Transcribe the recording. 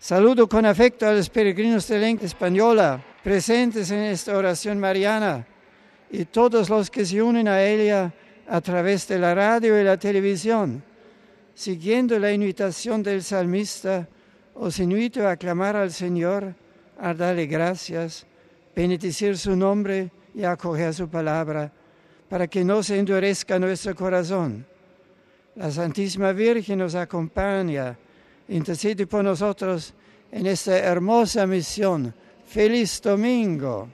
Saludo con afecto a los peregrinos de lengua española presentes en esta oración mariana y todos los que se unen a ella a través de la radio y la televisión. Siguiendo la invitación del salmista, os invito a clamar al Señor, a darle gracias, bendecir su nombre y acoger su palabra, para que no se endurezca nuestro corazón. La Santísima Virgen nos acompaña, intercede por nosotros en esta hermosa misión. ¡Feliz domingo!